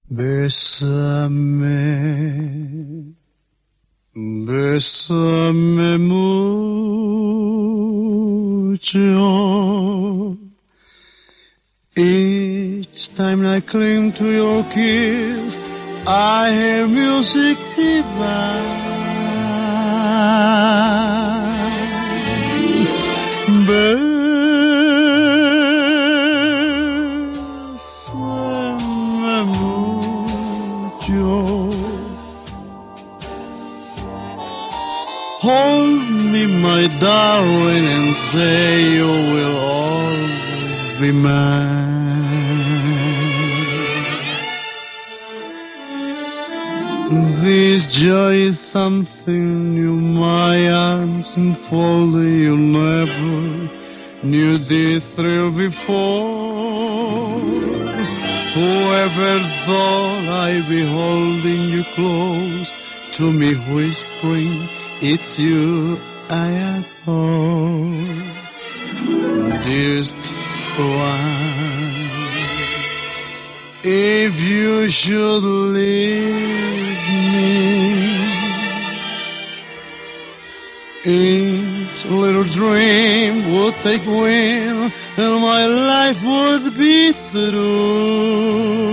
Bésame, bésame mucho. Each time I cling to your kiss, I hear music divine. Bésame mucho. Hold me, my darling, and say you will always be mine. This joy is something new, my arms enfolding you, never knew this thrill before. Whoever thought I'd be holding you close to me, whispering, it's you I adore, dearest one. If you should leave me, each little dream would take wing, and my life would be through.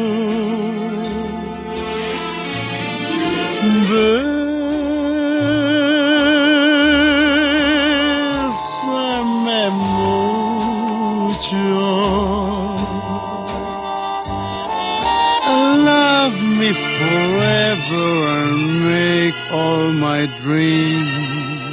Bésame mucho. Love me forever and make all my dreams